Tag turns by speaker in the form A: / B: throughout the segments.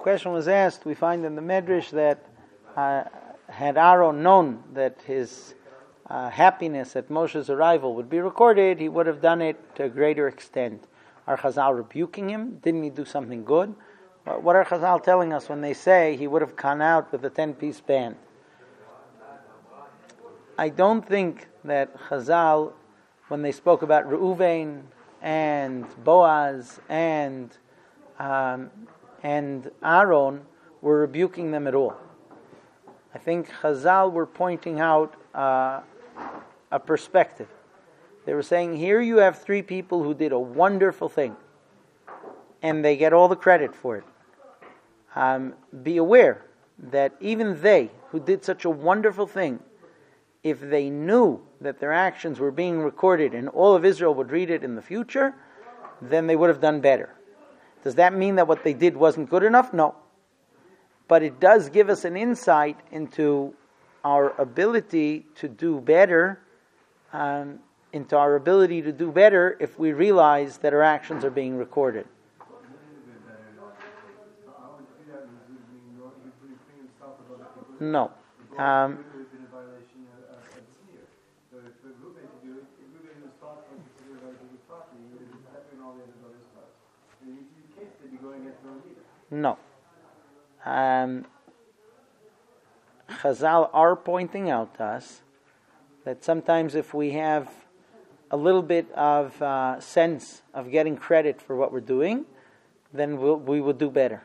A: question was asked, we find in the Medrash that had Aaron known that his happiness at Moshe's arrival would be recorded, he would have done it to a greater extent. Are Chazal rebuking him? Didn't he do something good? What are Chazal telling us when they say he would have gone out with a 10-piece band? I don't think that Chazal, when they spoke about Reuven and Boaz and Aaron, were rebuking them at all. I think Chazal were pointing out a perspective. They were saying, here you have three people who did a wonderful thing, and they get all the credit for it. Be aware that even they, who did such a wonderful thing, if they knew that their actions were being recorded and all of Israel would read it in the future, then they would have done better. Does that mean that what they did wasn't good enough? No. But it does give us an insight into our ability to do better, if we realize that our actions are being recorded. No. No. Chazal are pointing out to us that sometimes if we have a little bit of sense of getting credit for what we're doing, then we will do better.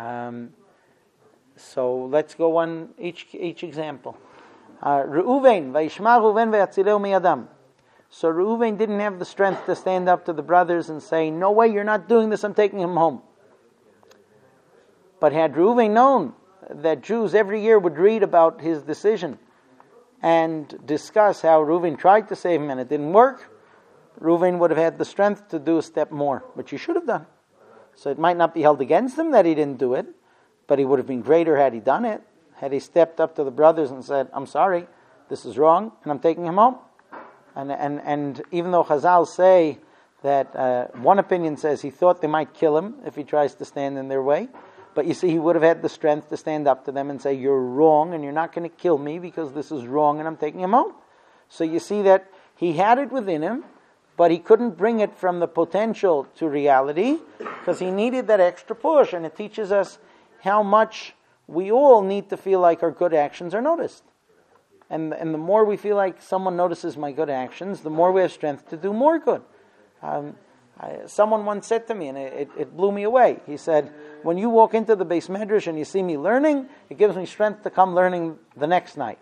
A: So let's go on each example. Reuven, Vayishma Reuven ve'atzileu miyadam. So Reuven didn't have the strength to stand up to the brothers and say, no way, you're not doing this, I'm taking him home. But had Reuven known that Jews every year would read about his decision and discuss how Reuven tried to save him and it didn't work, Reuven would have had the strength to do a step more, which he should have done. So it might not be held against him that he didn't do it, but he would have been greater had he done it, had he stepped up to the brothers and said, I'm sorry, this is wrong, and I'm taking him home. And even though Chazal say that one opinion says he thought they might kill him if he tries to stand in their way, but you see, he would have had the strength to stand up to them and say, you're wrong, and you're not going to kill me because this is wrong, and I'm taking him home. So you see that he had it within him, but he couldn't bring it from the potential to reality because he needed that extra push. And it teaches us how much we all need to feel like our good actions are noticed. And the more we feel like someone notices my good actions, the more we have strength to do more good. Someone once said to me, and it blew me away. He said, when you walk into the Beis Medrash and you see me learning, it gives me strength to come learning the next night.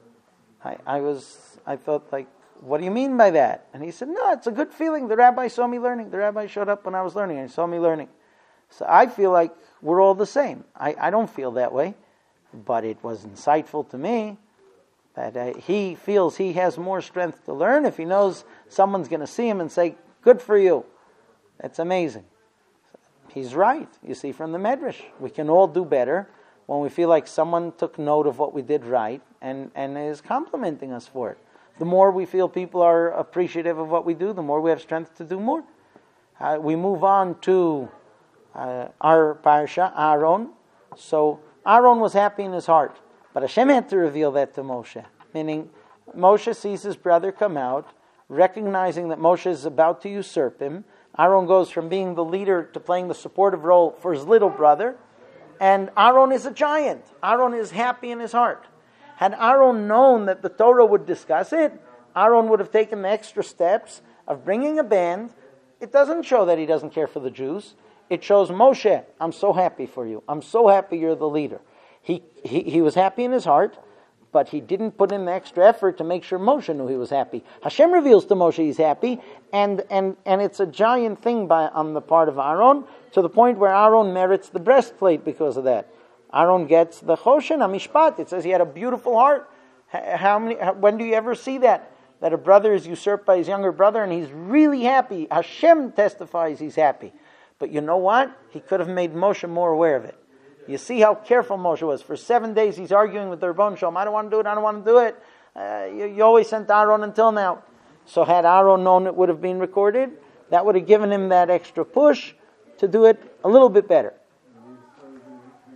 A: I thought, like, what do you mean by that? And he said, no, it's a good feeling. The rabbi saw me learning. The rabbi showed up when I was learning and he saw me learning. So I feel like we're all the same. I don't feel that way, but it was insightful to me that he feels he has more strength to learn if he knows someone's going to see him and say, good for you. That's amazing. He's right. You see from the Medrash, we can all do better when we feel like someone took note of what we did right and is complimenting us for it. The more we feel people are appreciative of what we do, the more we have strength to do more. We move on to our parsha, Aaron. So Aaron was happy in his heart, but Hashem had to reveal that to Moshe. Meaning, Moshe sees his brother come out, recognizing that Moshe is about to usurp him. Aaron goes from being the leader to playing the supportive role for his little brother. And Aaron is a giant. Aaron is happy in his heart. Had Aaron known that the Torah would discuss it, Aaron would have taken the extra steps of bringing a band. It doesn't show that he doesn't care for the Jews. It shows, Moshe, I'm so happy for you. I'm so happy you're the leader. He was happy in his heart, but he didn't put in the extra effort to make sure Moshe knew he was happy. Hashem reveals to Moshe he's happy, and it's a giant thing on the part of Aaron, to the point where Aaron merits the breastplate because of that. Aaron gets the Choshen HaMishpat. It says he had a beautiful heart. When do you ever see that? That a brother is usurped by his younger brother and he's really happy. Hashem testifies he's happy. But you know what? He could have made Moshe more aware of it. You see how careful Moshe was. For 7 days he's arguing with the Rebbeinu Shalom. I don't want to do it, I don't want to do it. You always sent Aaron until now. So had Aaron known it would have been recorded, that would have given him that extra push to do it a little bit better.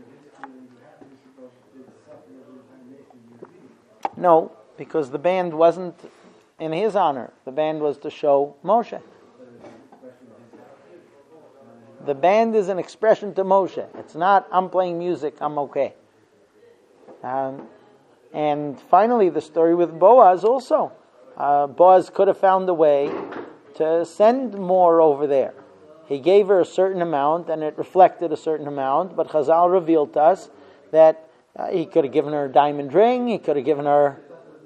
A: No, because the band wasn't in his honor. The band was to show Moshe. The band is an expression to Moshe. It's not, I'm playing music, I'm okay. And finally, the story with Boaz also. Boaz could have found a way to send more over there. He gave her a certain amount, and it reflected a certain amount, but Chazal revealed to us that he could have given her a diamond ring, he could have given her...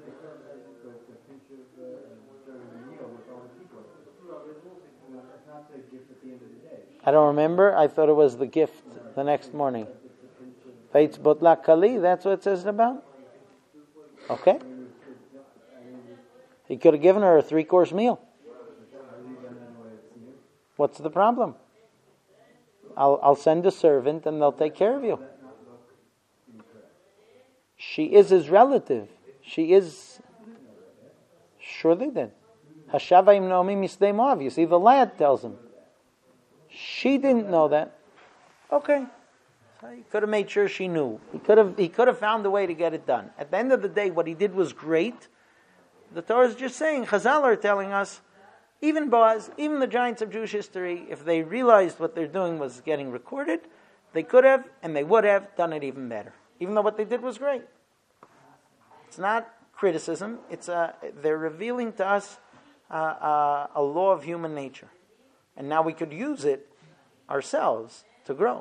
A: I don't remember. I thought it was the gift the next morning. Feitz Botlak Kali, that's what it says about? Okay. He could have given her a 3-course meal. What's the problem? I'll send a servant and they'll take care of you. She is his relative. She is... Sure they did. Hashavaim Naomi Misdei Moav. You see, the lad tells him. She didn't know that. Okay. So he could have made sure she knew. He could have found a way to get it done. At the end of the day, what he did was great. The Torah is just saying, Chazal are telling us, even Boaz, even the giants of Jewish history, if they realized what they're doing was getting recorded, they could have and they would have done it even better. Even though what they did was great. It's not criticism. They're revealing to us a law of human nature. And now we could use it ourselves to grow.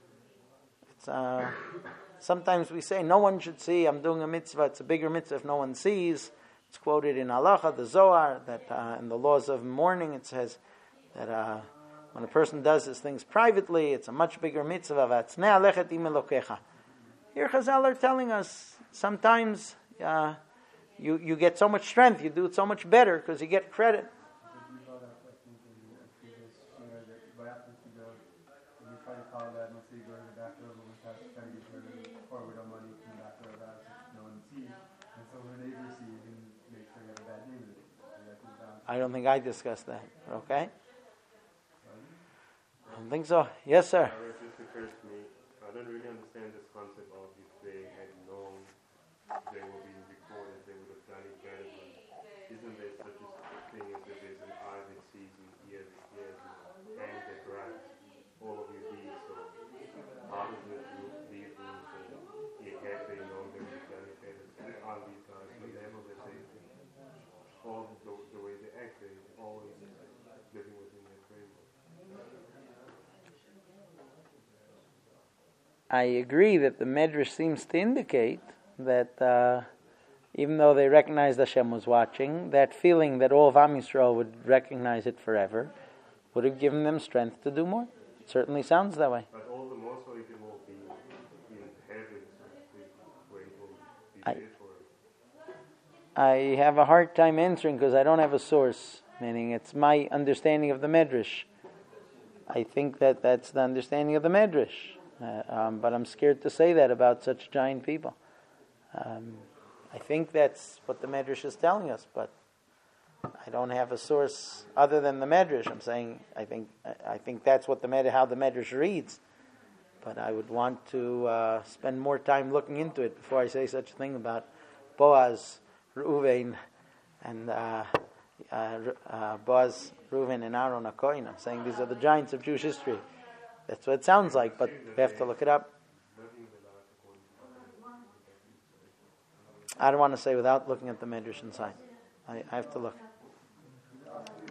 A: Sometimes we say, no one should see, I'm doing a mitzvah, it's a bigger mitzvah if no one sees. It's quoted in Halacha, the Zohar, that in the laws of mourning it says that when a person does his things privately, it's a much bigger mitzvah. V'atznei alechet im Elokecha. Here Chazal are telling us, sometimes you get so much strength, you do it so much better because you get credit. I don't think I discussed that. Okay? I don't think so. Yes, sir.
B: It just occurs to me, I don't really understand this concept of if they had known they were being recorded, they would have done it better. Isn't there such a thing as if there's an eye that sees and ears that hears and hand that grabs all of your deeds? So how does it leave room for if had they known they would have done it better? On these guys, whenever that they all the way they act, they always living within their framework.
A: I agree that the Medrash seems to indicate that even though they recognized Hashem was watching, that feeling that all of Am Yisrael would recognize it forever would have given them strength to do more. It certainly sounds that way.
B: But all the more so it will be in heaven, where it will be there for.
A: I have a hard time answering because I don't have a source, meaning it's my understanding of the Medrash. I think that that's the understanding of the Medrash, but I'm scared to say that about such giant people. I think that's what the Medrash is telling us, but I don't have a source other than the Medrash. I'm saying I think that's what how the Medrash reads, but I would want to spend more time looking into it before I say such a thing about Boaz, Reuven, and Boaz, Reuven, and Aaron HaKohen. I'm saying these are the giants of Jewish history. That's what it sounds like, but we have to look it up. I don't want to say without looking at the Medrash inside. I have to look.